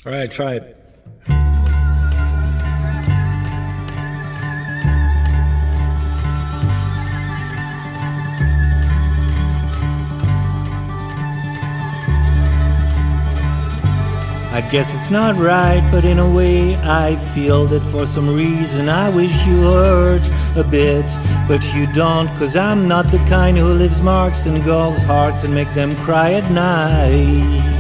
All right, try it. I guess it's not right, but in a way I feel that for some reason I wish you hurt a bit. But you don't, 'cause I'm not the kind who leaves marks in girls' hearts and make them cry at night.